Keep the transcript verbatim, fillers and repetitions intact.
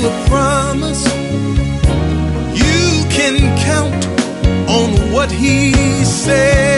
a promise. You can count on what he said.